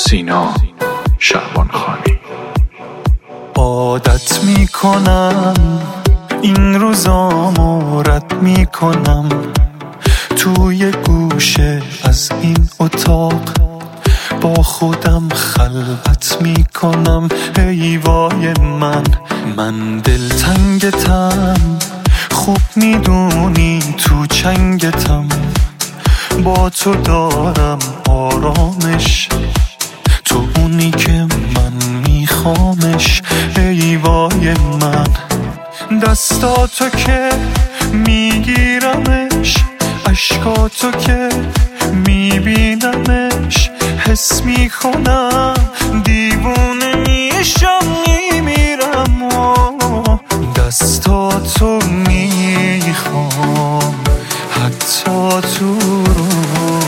سینا شعبانخانی. عادت میکنم این روزامو رد میکنم، توی گوشه از این اتاق با خودم خلوت میکنم. ای وای من دلتنگتم، خوب میدونی تو چنگتم، با تو دارم آرامش، تو اونی که من میخوامش. ای وای دستاتو که میگیرمش، عشقاتو که میبینمش، حس میکنم دیوونه میشم میمیرم و دستاتو میخوام حتی تو رو.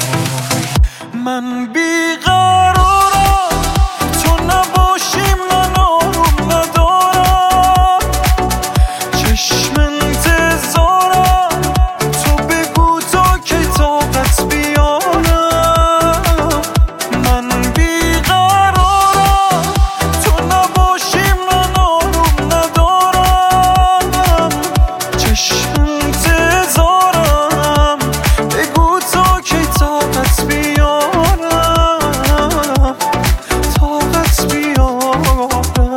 من بیقرارم تو نباشی، من آروم ندارم، چشم انتظارم تو بگو تا که طاقت بیارم. من بیقرارم تو نباشی، من آروم ندارم، چشم انتظارم بگو تا که طاقت بیارم، طاقت بیارم.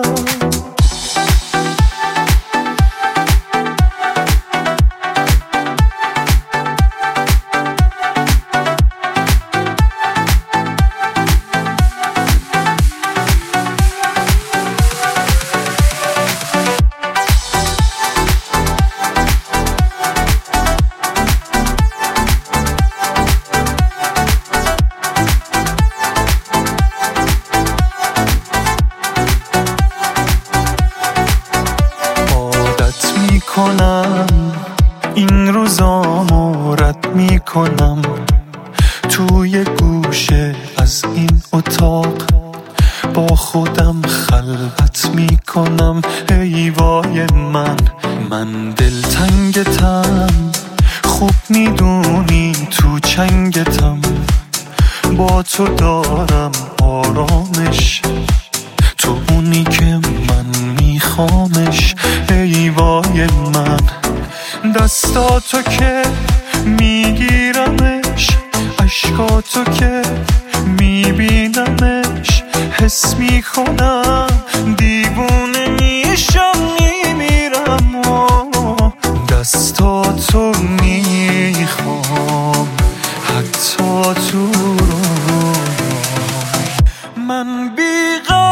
این روزامو رد میکنم، توی گوشه از این اتاق با خودم خلوت میکنم. ای وای من دلتنگتم، خوب میدونی تو چنگتم، با تو دارم آرامش، تو اونی که من میخوامش. ای وای دستاتو که میگیرمش، عشقاتو که میبینمش، حس میکنم دیوونه میشم میمیرم و دستاتو میخوام حتی تو رو. من بیقرارم